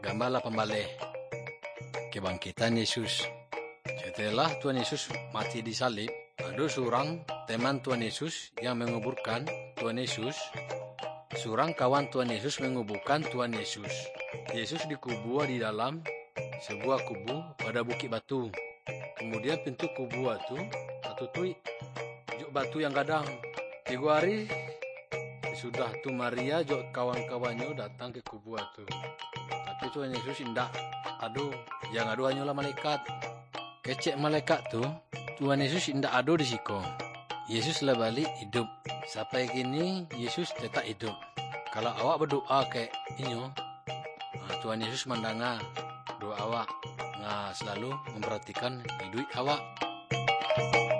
Gambarlah pembalik kebangkitan Yesus. Setelah Tuhan Yesus mati di salib, ada seorang teman Tuhan Yesus yang menguburkan Tuhan Yesus. Seorang kawan Tuhan Yesus menguburkan Tuhan Yesus. Yesus dikubur di dalam sebuah kubu pada bukit batu. Kemudian pintu kubu itu tertutup batu yang gadang. 3 hari sudah tu Maria jok kawan-kawannya datang ke kubu itu. Tapi Tuhan Yesus tidak. Aduh, yang ada hanyalah malaikat. Kecek malaikat tu, Tuhan Yesus tidak ada di situ. Yesus lah balik hidup. Sampai kini Yesus tetap hidup. Kalau awak berdoa kayak ini, Tuhan Yesus mendengar doa awak. Selalu memperhatikan hidup awak.